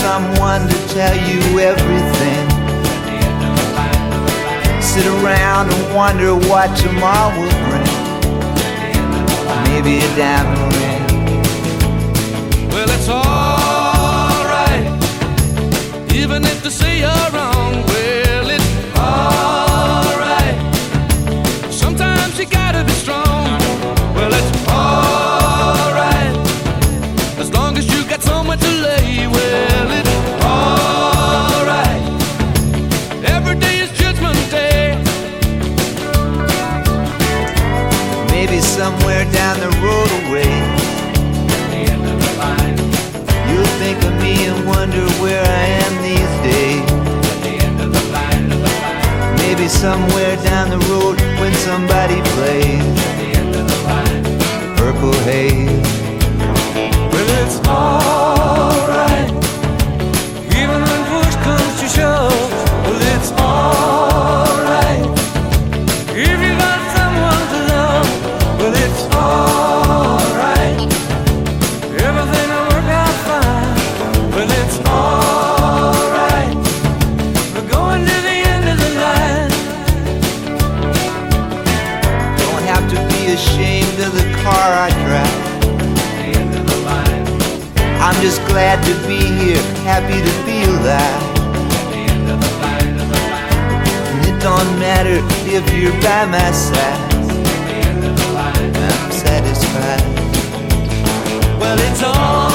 someone to tell you everything. Sit around and wonder what tomorrow will bring. Maybe a diamond ring. Well, it's alright, even if they say you're wrong. Well, it's alright, sometimes you gotta be strong. Well, it's alright, as long as you got somewhere to lay. Well, it's alright, every day is Judgment Day. Maybe somewhere down the road away, you'll think of me and wonder where I am these days. Maybe somewhere down the road when somebody plays Purple Haze. Well, it's alright, even when push comes to shove. Well, it's alright, if you got someone to love. Well, it's alright, everything will work out fine. Well, it's alright, we're going to the end of the line. Don't have to be ashamed of the car I drive. I'm just glad to be here, happy to be alive. And it don't matter if you're by my side, I'm satisfied. Well, it's all